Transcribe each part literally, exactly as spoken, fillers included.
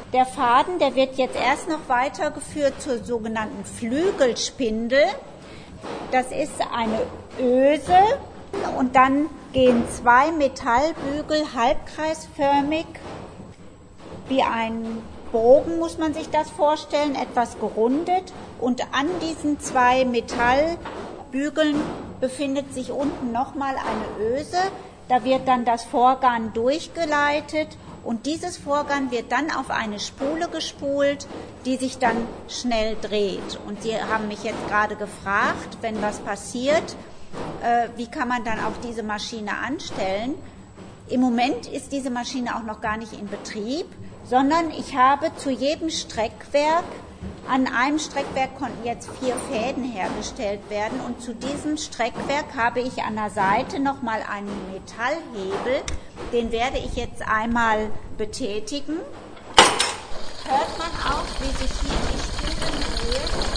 Der Faden, der wird jetzt erst noch weitergeführt zur sogenannten Flügelspindel. Das ist eine Öse und dann gehen zwei Metallbügel halbkreisförmig wie ein Bogen, muss man sich das vorstellen, etwas gerundet. Und an diesen zwei Metallbügeln befindet sich unten nochmal eine Öse. Da wird dann das Vorgarn durchgeleitet und dieses Vorgarn wird dann auf eine Spule gespult, die sich dann schnell dreht. Und Sie haben mich jetzt gerade gefragt, wenn was passiert, äh, wie kann man dann auch diese Maschine anstellen? Im Moment ist diese Maschine auch noch gar nicht in Betrieb, sondern ich habe zu jedem Streckwerk, an einem Streckwerk konnten jetzt vier Fäden hergestellt werden und zu diesem Streckwerk habe ich an der Seite nochmal einen Metallhebel, den werde ich jetzt einmal betätigen. Hört man auch, wie sich hier die Spulen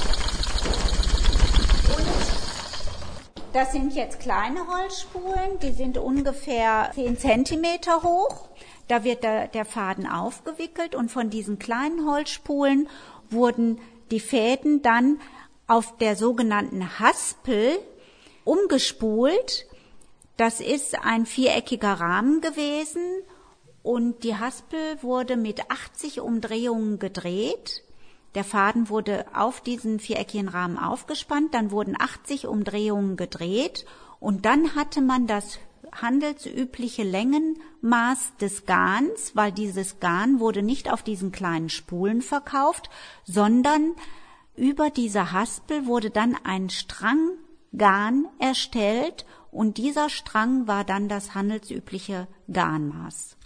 drehen. Und das sind jetzt kleine Holzspulen, die sind ungefähr zehn Zentimeter hoch. Da wird der, der Faden aufgewickelt und von diesen kleinen Holzspulen wurden die Fäden dann auf der sogenannten Haspel umgespult. Das ist ein viereckiger Rahmen gewesen und die Haspel wurde mit achtzig Umdrehungen gedreht. Der Faden wurde auf diesen viereckigen Rahmen aufgespannt, dann wurden achtzig Umdrehungen gedreht und dann hatte man das handelsübliche Längenmaß des Garns, weil dieses Garn wurde nicht auf diesen kleinen Spulen verkauft, sondern über diese Haspel wurde dann ein Strang Garn erstellt und dieser Strang war dann das handelsübliche Garnmaß.